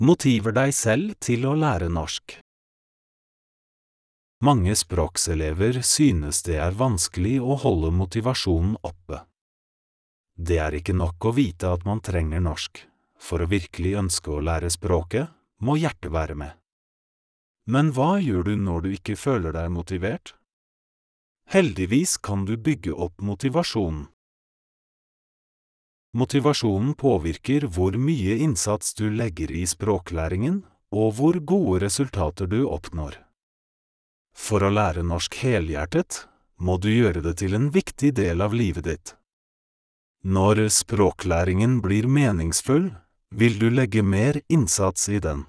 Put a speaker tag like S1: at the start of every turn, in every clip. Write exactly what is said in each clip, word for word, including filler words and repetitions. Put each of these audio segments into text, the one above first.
S1: Motiver deg selv til å lære norsk. Mange språkselever synes det er vanskelig å holde motivasjonen oppe. Det er ikke nok å vite at man trenger norsk. For å virkelig ønske å lære språket, må hjertet være med. Men hva gjør du når du ikke føler deg motivert? Heldigvis kan du bygge opp motivasjonen. Motivasjonen påvirker hvor mye innsats du legger i språklæringen, og hvor gode resultater du oppnår. For å lære norsk helhjertet, må du gjøre det til en viktig del av livet ditt. Når språklæringen blir meningsfull, vil du legge mer innsats i den.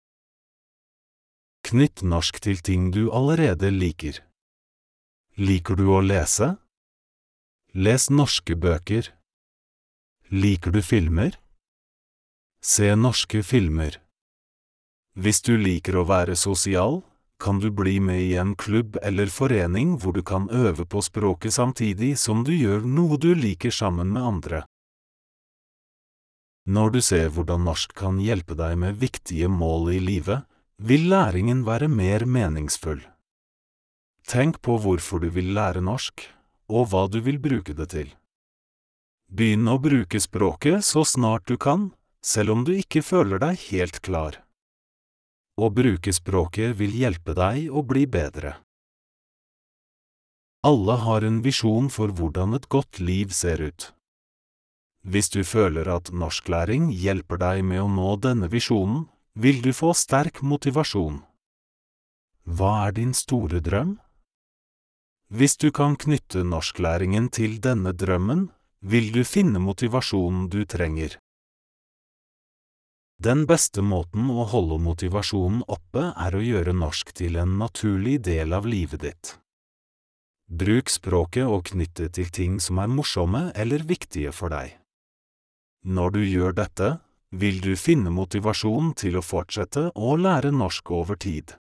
S1: Knytt norsk til ting du allerede liker. Liker du å lese? Les norske bøker. Liker du filmer? Se norske filmer. Hvis du liker å være sosial, kan du bli med i en klubb eller forening hvor du kan øve på språket samtidig som du gjør noe du liker sammen med andre. Når du ser hvordan norsk kan hjelpe deg med viktige mål i livet, vil læringen være mer meningsfull. Tenk på hvorfor du vil lære norsk, og hva du vil bruke det til. Begynn å bruke språket så snart du kan, selv om du ikke føler deg helt klar. Å bruke språket vil hjelpe deg å bli bedre. Alle har en visjon for hvordan et godt liv ser ut. Hvis du føler at norsklæring hjelper deg med å nå denne visjonen, vil du få sterk motivasjon. Hva er din store drøm? Hvis du kan knytte norsklæringen til denne drømmen, vil du finne motivasjonen du trenger. Den beste måten å holde motivasjonen oppe er å gjøre norsk til en naturlig del av livet ditt. Bruk språket og knytte til ting som er morsomme eller viktige for deg. Når du gjør dette, vil du finne motivasjon til å fortsette å lære norsk over tid.